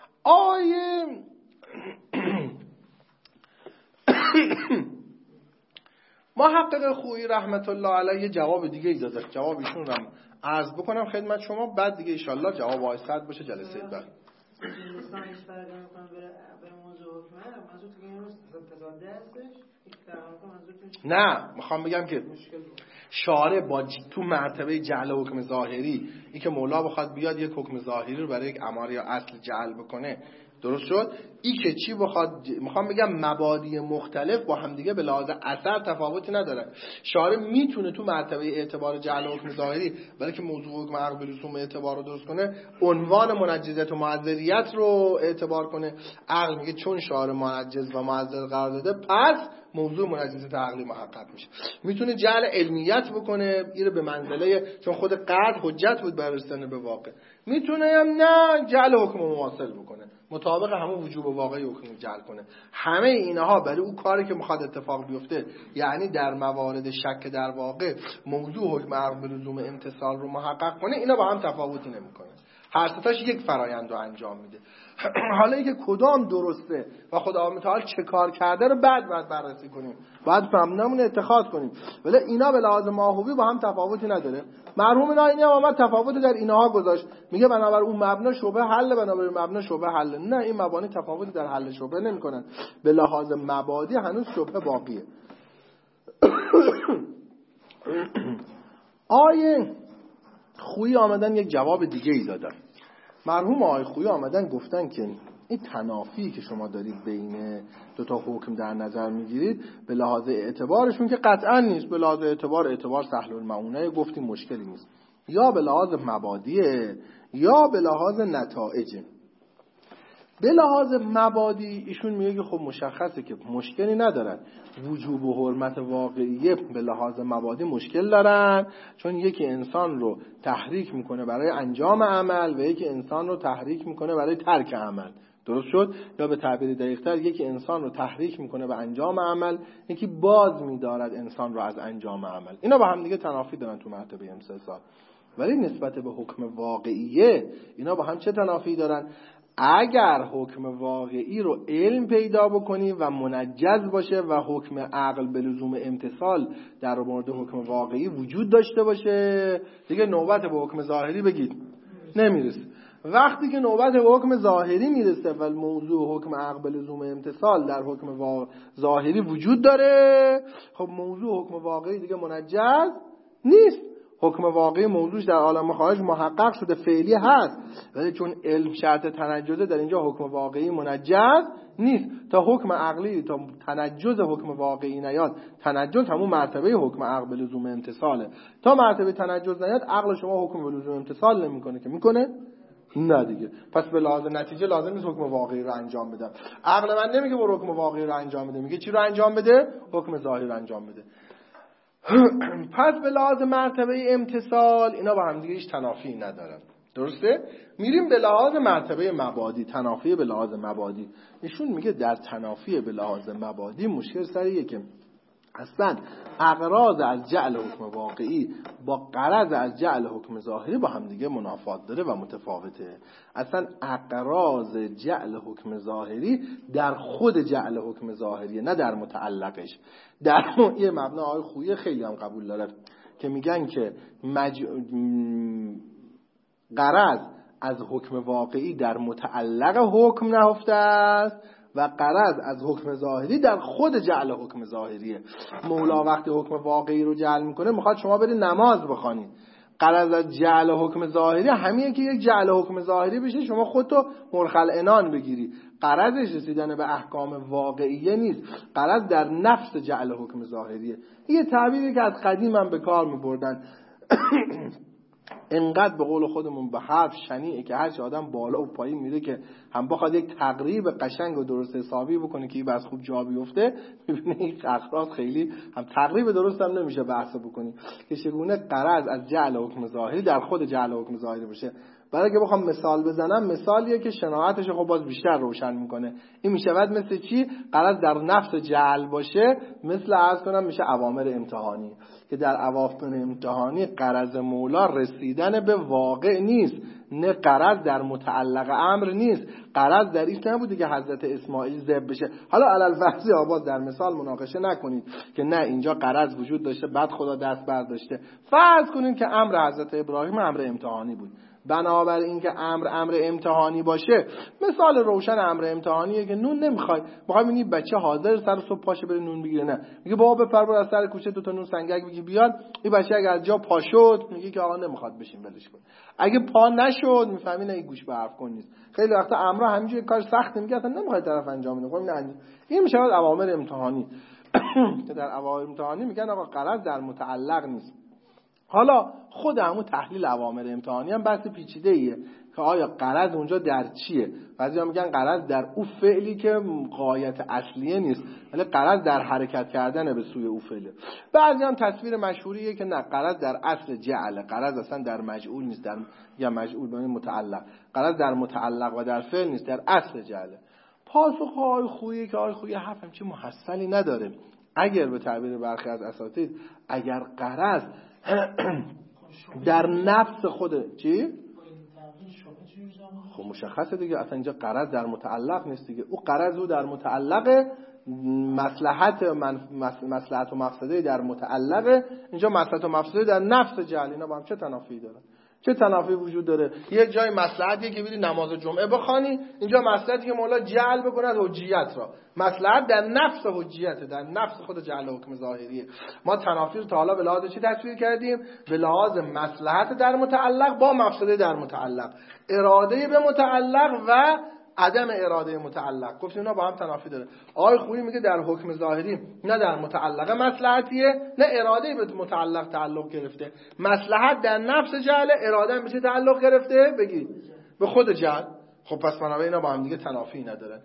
محقق خویی رحمت الله علیه جواب دیگه ای داده، جواب ایشون رو عرض بکنم خدمت شما، بعد دیگه ان شاء الله جواب آیسد باشه جلسه بعد. لسانش فرق می‌کنه به موضوع حکمه، موضوع دیگه تضاده هستش. نه میخوام بگم که شارع با تو مرتبه جعل حکم ظاهری، این که مولا بخواد بیاد یک حکم ظاهری رو برای یک اماره یا اصل جعل بکنه، درست شد؟ این که چی بخواد، میخوام بگم مبادی مختلف با هم دیگه به لحاظ اثر تفاوتی نداره. شارع میتونه تو مرتبه اعتبار جعل حکم ظاهری برای که موضوع حکم عقل به لزوم اعتبار رو درست کنه، عنوان منجزیت و معذریت رو اعتبار کنه. عقل میگه چون شارع منجز و معذر قرار داده پس موضوع منجزیت عقلی محقق میشه. میتونه جعل علمیت بکنه، این به منزله چون خود قطع حجت بود بر رسیدن به واقع. میتونه هم نه جعل حکم مماثل بکنه، مطابق همون وجوب واقعی حکم جعل کنه. همه اینها برای اون کاری که میخواد اتفاق بیفته، یعنی در موارد شک در واقع موضوع حکم عقل به لزوم امتثال رو محقق کنه، اینا با هم تفاوتی نمیکنه، هر ستاش یک فرایند رو انجام میده. حالا اینکه کدام درسته و خدا متعال چه کار کرده رو بعد بررسی کنیم، بعد فهمنامون اتخاذ کنیم، ولی اینا به لحاظ ماهوی با هم تفاوتی نداره. مرحوم ناینی هم آمد تفاوتی در اینها گذاشت، میگه بنابر اون مبنا شبهه حل، بنابر مبنا شبهه حل. نه، این مبانی تفاوتی در حل شبهه نمیکنن، به لحاظ مبادی هنوز شبهه باقیه. آیه خویی آمدن یک جواب دیگه ای دادن. مرحوم آقای خویی آمدن گفتن که این تنافی که شما دارید بین دو تا حکم در نظر میگیرید به لحاظ اعتبارشون که قطعا نیست، به لحاظ اعتبار سهل المعونه گفتیم مشکلی نیست، یا به لحاظ مبادیه یا به لحاظ نتایجه. به لحاظ مبادی ایشون میگه که خب مشخصه که مشکلی ندارن، وجوب و حرمت واقعیه به لحاظ مبادی مشکل دارن، چون یکی انسان رو تحریک میکنه برای انجام عمل و یکی انسان رو تحریک میکنه برای ترک عمل، درست شد؟ یا به تعبیر دقیق‌تر یکی انسان رو تحریک میکنه به انجام عمل، یکی باز میدارد انسان رو از انجام عمل. اینا با هم دیگه تنافی دارن تو مرتبه امتثال، ولی نسبت به حکم واقعیه اینا با هم چه تنافی دارن؟ اگر حکم واقعی رو علم پیدا بکنی و منجز باشه و حکم عقل به لزوم امتثال در مورد حکم واقعی وجود داشته باشه، دیگه نوبت به حکم ظاهری بگید نمیرسه. وقتی که نوبت به حکم ظاهری میرسه و موضوع حکم عقل به لزوم امتثال در حکم ظاهری وجود داره، خب موضوع حکم واقعی دیگه منجز نیست. حکم واقعی موضوعش در عالم خارج محقق شده، فعلی هست، ولی چون علم شرط تنجزه در اینجا حکم واقعی منجز نیست. تا حکم عقلی، تا تنجز حکم واقعی نیاد، تنجز همون مرتبه حکم عقل به لزوم امتثاله، تا مرتبه تنجز نیاد عقل شما حکم به لزوم امتثال نمیکنه که میکنه؟ نه دیگه. پس به لحاظ نتیجه لازم نیست حکم واقعی رو انجام بدم. عقل من نمیگه برو حکم واقعی رو انجام بده، میگه چی رو انجام بده؟ حکم ظاهری رو انجام بده. پس به لحاظ مرتبه امتثال اینا با هم دیگه هیچ تنافی ندارن، درسته؟ میریم به لحاظ مرتبه مبادی، تنافی به لحاظ مبادی. ایشون میگه در تنافی به لحاظ مبادی مشکل سریه که اصلا اغراض از جعل حکم واقعی با غرض از جعل حکم ظاهری با هم دیگه منافات داره و متفاوته. اصلا اغراض جعل حکم ظاهری در خود جعل حکم ظاهریه، نه در متعلقش. در یه مبنا آقای خویی خیلی هم قبول داره که میگن که غرض از حکم واقعی در متعلق حکم نهفته است و غرض از حکم ظاهری در خود جعل حکم ظاهریه. مولا وقتی حکم واقعی رو جعل میکنه میخواد شما برید نماز بخوانید، غرض از جعل حکم ظاهری همینه که یک جعل حکم ظاهری بشه شما خودتو مرخل عنان بگیری. غرضش رسیدن به احکام واقعیه نیست، غرض در نفس جعل حکم ظاهریه. یه تعبیری که از قدیم هم به کار میبردن انقدر به قول خودمون به حرف شنیعه که هرچی آدم بالا و پایین میره که هم بخواد یک تقریب قشنگ و درست حسابی بکنه که این بس خوب جا بیفته، میبینه این اخراج خیلی هم تقریب درست هم نمیشه بحث بکنی که چگونه غرض از جعل حکم ظاهری در خود جعل حکم ظاهری باشه. برای که بخوام مثال بزنم، مثالیه که شناعتش خب باز بیشتر روشن میکنه. این میشود مثل چی؟ غرض در نفس جعل باشه، مثل عرض کنم میشه اوامر امتحانی، که در اوامر امتحانی غرض مولا رسیدن به واقع نیست، نه غرض در متعلق امر نیست. غرض در این نبوده که حضرت اسماعیل ذبح بشه. حالا علل فرض آباد در مثال مناقشه نکنید که نه اینجا غرض وجود داشته بعد خدا دست برداشته. فرض کنید که امر حضرت ابراهیم امر امتحانی بود، بنابر این که امر امتحانی باشه، مثال روشن امر امتحانیه که نون نمیخوای، میخوای ببینی بچه حاضر سر صبح پاشه بره نون بگیره، نه میگه بابا بپر برو از سر کوچه 2 تا نون سنگک بگی بیاد. این بچه اگه از جا پا شد میگه که آقا نمیخواد بشین ولش کن. اگه پا نشد میفهمی نه این گوش به حرف کن نیست. خیلی وقتا امرا همینجوری کار سخت میگه اصلا نمیخواد طرف انجام بده. خب نه این میشه اوامر امتحانی که در اوامر امتحانی میگن آقا غرض در متعلق نیست. حالا خود همون تحلیل اوامر امتحانی هم بحث پیچیده ایه که آیا غرض اونجا در چیه. بعضیا میگن غرض در او فعلی که غایت اصلیه نیست، ولی غرض در حرکت کردن به سوی او فعله. بعضیا هم تصویر مشهوریه که نه، غرض در اصل جعل، غرض اصلا در مجعول نیست، در یا مجعول به متعلق، غرض در متعلق و در فعل نیست، در اصل جعله. پاسخ آقای خویی که آقای خویی حرف هم چه محصلی نداره. اگر به تعبیر برخی از اساتید اگر غرض در نفس خود چی؟ خب مشخصه دیگه، اصلا اینجا غرض در متعلق نیست دیگه. او غرض او در متعلق مصلحت و مفسده در متعلق، اینجا مصلحت و مفسده در نفس جعل. اینا با هم چه تنافی داره؟ چه تنافی وجود داره؟ یک جای مصلحتیه که بری نماز جمعه بخوانی، اینجا مصلحتی که مولا جعل بکنه حجیت را. مصلحت در نفس حجیت، در نفس خود جعل حکم ظاهریه. ما تنافی رو تا حالا به لحاظ چی تصویر کردیم؟ به لحاظ مصلحت در متعلق با مفسده در متعلق، اراده به متعلق و عدم اراده متعلق. گفتیم اینا با هم تنافی داره. آقای خویی میگه در حکم ظاهری نه در متعلق مصلحتیه، نه اراده به متعلق تعلق گرفته. مصلحت در نفس جعل، اراده به چه تعلق گرفته؟ بگید به خود جعل. خب پس بنابراین اینا با هم دیگه تنافی ندارن.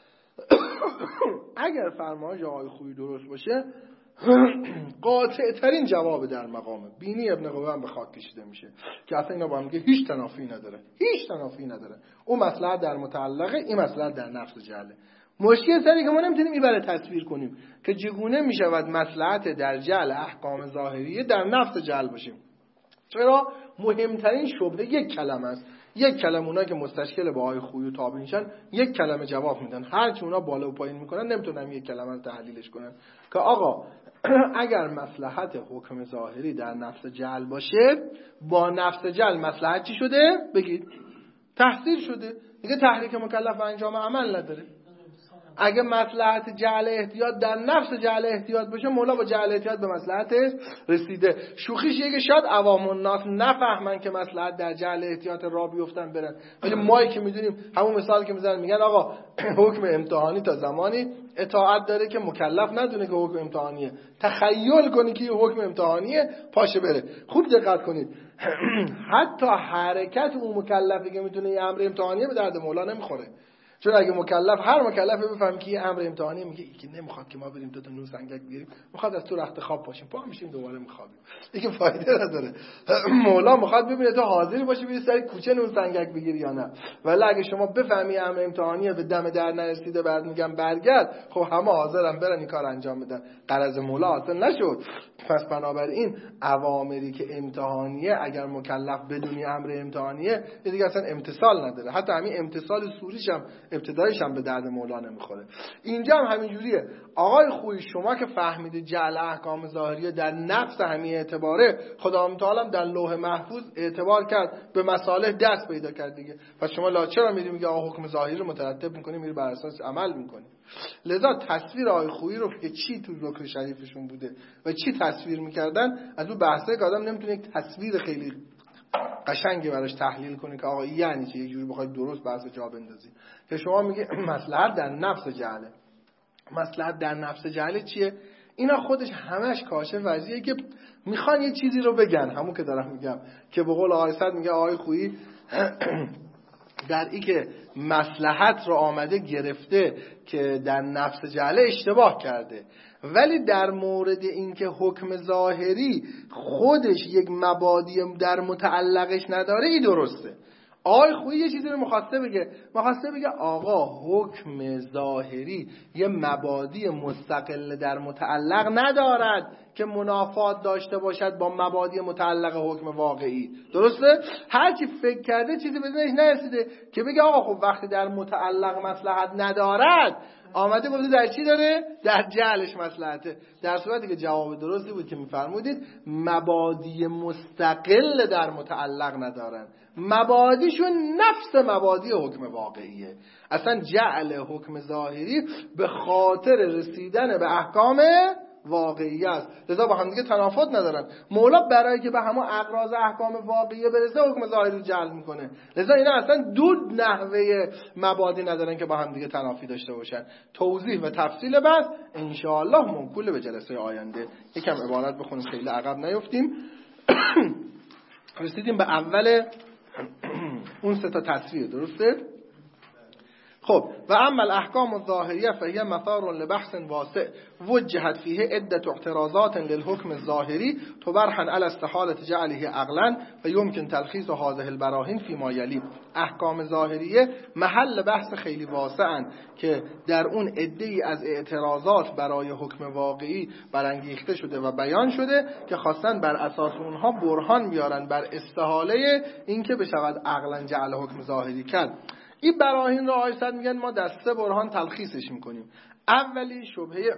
اگر فرمایش آقای خویی درست باشه قاطع ترین جواب در مقامه. بینی ابن قوی هم به خاک کشیده میشه که اصلا اینا با هم دیگه هیچ تنافی نداره، هیچ تنافی نداره. اون مصلحت در متعلقه، این مصلحت در نفس جعله. مشکل سری که ما نمیتونیم این برای تصویر کنیم که چگونه میشود مصلحت در جعل احکام ظاهریه در نفس جعل باشه. چرا؟ مهمترین شبهه یک کلمه است. یک کلمه اونایی که مستشکل با آقای خویی و تابعینشن یک کلمه جواب میدن، هرچی اونا بالا و پایین میکنن نمیتونن یک کلمه رو تحلیلش کنن که آقا اگر مصلحت حکم ظاهری در نفس جعل باشه، با نفس جعل مصلحت چی شده؟ بگید تحصیل شده دیگه، تحریک مکلف و انجام عمل نداره. اگه مصلحت جعل احتیاط در نفس جعل احتیاط باشه، مولا با جعل احتیاط به مصلحتش رسیده. شوخیش یه که شاید عوام الناس نفهمن که مصلحت در جعل احتیاط را بیفتن برن، ولی مایی که میدونیم همون مثال که میزنن میگن آقا حکم امتحانی تا زمانی اطاعت داره که مکلف ندونه که حکم امتحانیه، تخیل کنی که حکم امتحانیه پاشه بره. خوب دقت کنید حتی حرکت اون مکلفی که میتونه یه امر امتحانیه به درد مولا نمیخوره. چون اگه هر مکلفی بفهم که این امر امتحانی، میگه که نمیخواد که ما بریم 2 تا نون سنگک بگیریم، میخواد از تو رخت خواب باشیم، پا میشیم دوباره میخوابیم، دیگه فایده نداره. مولا میخواد ببینه تو حاضری باشی بری سر کوچه نون سنگک بگیری یا نه. ولی اگه شما بفهمی امر امتحانیه به دم در نرسیده بعد میگم برگرد، خب همه حاضرن برن این کار انجام بدن، غرض مولا حاصل نشد. پس بنابراین اوامری که امتحانیه اگر مکلف بدونی امر امتحانیه دیگه اصلا امتثال نداره. حتی همین امتثال سوریش هم ابتدایش هم به درد مولا نمیخوره. اینجا هم همین جوریه. آقای خویی شما که فهمیدید جعل احکام ظاهریه در نفس همین اعتباره، خدا تعالی در لوح محفوظ اعتبار کرد، به مصالح دست پیدا کرد دیگه. پس شما لا چرا میری میگه آقا حکم ظاهری رو مترتب میکنی، میری بر اساس عمل میکنی. لذا تصویر آقای خویی رو که چی تو رکن شریفشون بوده و چی تصویر میکردن، از اون بحثه که آدم نمیتونه یک تصویر خیلی قشنگی براش تحلیل کنه که آقا یعنی چی، یک جوری بخوای درست بحث جا بندازی. که شما میگه مصلحت در نفس جعله. مصلحت در نفس جعله چیه؟ اینا خودش همش کاشف وضعیه که میخوان یه چیزی رو بگن، همون که دارم میگم که به قول آقای صد میگه آقای خویی در این که مصلحت رو آمده گرفته که در نفس جعله اشتباه کرده، ولی در مورد این که حکم ظاهری خودش یک مبادی در متعلقش نداره، این درسته. آقای خویی یه چیزی رو مخواسته بگه آقا حکم ظاهری یه مبادی مستقل در متعلق ندارد که منافات داشته باشد با مبادی متعلق حکم واقعی. درسته؟ هرچی فکر کرده چیزی به ذهنش نرسیده که بگه آقا خب وقتی در متعلق مصلحت ندارد، آمده گفته در چی داره؟ در جعلش مصلحته. در صورتی که جواب درستی بود که میفرمودید مبادی مستقل در متعلق ندارن، مبادیشون نفس مبادی حکم واقعیه. اصلا جعل حکم ظاهری به خاطر رسیدن به احکام واقعی است، لذا با هم دیگه تنافات ندارن. مولا برای که به همون اغراض احکام واقعیه برسه حکم ظاهری رو جعل میکنه. لذا اینا اصلا دو نحوه مبادی ندارن که با هم دیگه تنافی داشته باشن. توضیح و تفصیل بعد ان شاء الله منقول به جلسه آینده. یکم عبارت بخونیم خیلی عقب نیفتیم. رسیدیم به اول اون 3 تا تصویر، درسته؟ خب و اما الاحکام الظاهریه فهي مثار لبحث واسع وجهت فيه عده اعتراضات للحكم الظاهري تبرهن على استحاله جعله عقلا فيمكن تلخيص هذه البراهين فيما يلي. احکام ظاهریه محل بحث خیلی واسعن که در اون عده‌ای از اعتراضات برای حکم واقعی برانگیخته شده و بیان شده که خواستن بر اساس اونها برهان بیارن بر استحاله اینکه بشود عقلا جعل حکم ظاهری کرد. این براهین را آیسد میگن ما در 3 برهان تلخیصش میکنیم. اولی شبهه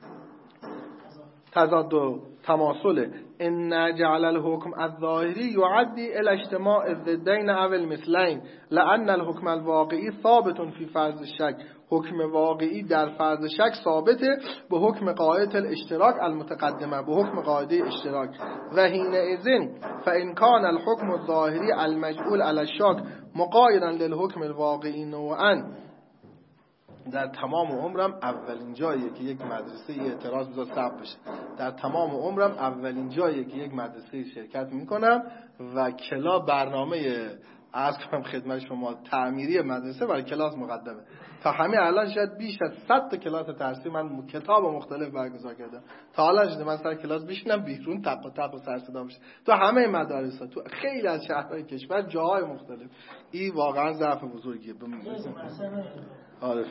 تضاد و تماثل ان جعل الحكم الظاهری يعدي الى اجتماع الضدين او المثلين لان الحكم الواقعي ثابت في فرض الشك. حکم واقعی در فرض شک ثابته به حکم قاعده الاشتراک المتقدمه، به حکم قاعده اشتراک. و حینئذ فان كان الحكم الظاهری المجعول على الشك مقایدا للحکم الواقعی نوعا. در تمام عمرم اولین جاییه که یک مدرسه اعتراض بذار ثبت بشه. در تمام عمرم اولین جاییه که یک مدرسه شرکت میکنم و کلا برنامه عرض کنم خدمت شما تعمیری مدرسه برای کلاس مقدمه. تا همین الان شاید بیش از 100 تا کلاس درسی من کتاب مختلف برگزار کردم. تا حالا شده من سر کلاس بشینم بیرون تق و تق و سر صدا بشه. تو همه مدارس‌ها تو خیلی از شهرهای کشور جاهای مختلف. این واقعا ضعف بزرگیه. آره.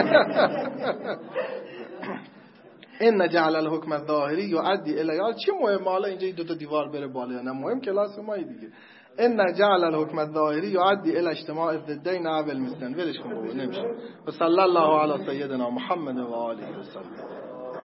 ان جعل الحكم الظاهری يؤدي الى چی مهمه حالا اینجا 2 تا دیوار بره بالا یا نه مهم کلاس ما دیگه. ان جعل الحكم الظاهری يؤدي الى اجتماع الضدين او المثلين. ولش کن بابا نمیشه. و صلی الله علی سیدنا محمد و آله و سلم.